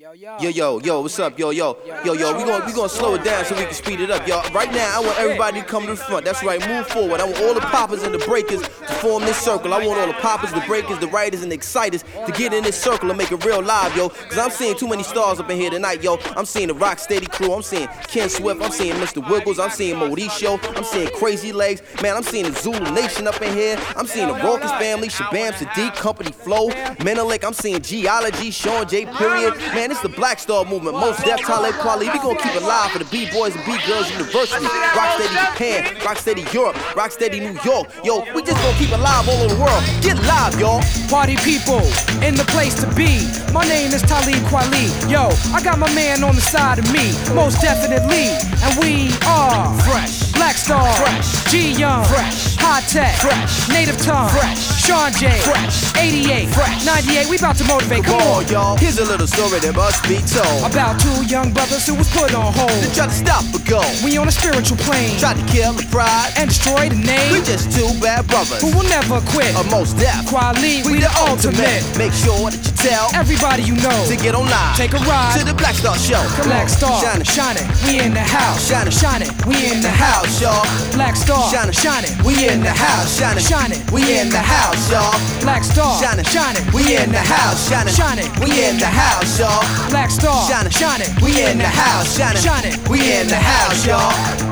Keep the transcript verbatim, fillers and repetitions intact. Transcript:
Yo, yo, Yo, yo, yo, what's up, yo, yo, yo, yo, we gonna, we gonna slow it down so we can speed it up, yo. Right now, I want everybody to come to the front, that's right, move forward. I want all the poppers and the breakers to form this circle. I want all the poppers, the breakers, the writers, and the exciters to get in this circle and make it real live, yo. Cause I'm seeing too many stars up in here tonight, yo. I'm seeing the Rocksteady crew, I'm seeing Ken Swift, I'm seeing Mister Wiggles, I'm seeing Mauricio, I'm seeing Crazy Legs, man, I'm seeing the Zulu Nation up in here, I'm seeing the Rawkus family, Shabam Sadiq, Company Flow, Menelik, I'm seeing Geology, Sean J. Period, man, it's the Black Star movement, Mos Def, Talib Kweli. We gon' keep it live for the B-Boys and B-Girls University, Rocksteady Japan, Rocksteady Europe, Rocksteady New York. Yo, we just gon' keep it live all over the world. Get live, y'all. Party people, in the place to be. My name is Talib Kweli. Yo, I got my man on the side of me, most definitely. And we are Fresh, Black Star, Fresh, G-Young, Fresh, High Tech, Fresh, Native Tongue, Fresh, Sean J, Fresh, eighty-eight, Fresh, ninety-eight. We about to motivate. Come Come on, on, y'all. Here's a little story that must be told. About two young brothers who was put on hold. They tried to stop a goal. We on a spiritual plane, Tried to kill the pride. and destroy the We name just two bad brothers. who will never quit. A Mos Def. Kweli, We the ultimate. Make sure that you tell Everybody you know, to get online. take a ride. To the Black Star Show. Come Black on. Star, Shine it. shine it, we in the house. Shine it. Shine it, we in the house. House, y'all. Black Star, Shine it. shine it, We in the house. Shine it. Shine it. We in the house, y'all. Black Star, Shine it. shine it, We in the house. Shine it. Shine it. We in the house, y'all. Black Star, Shine it. shine it, We in the house. Shine it. Shine it. We in the house, y'all.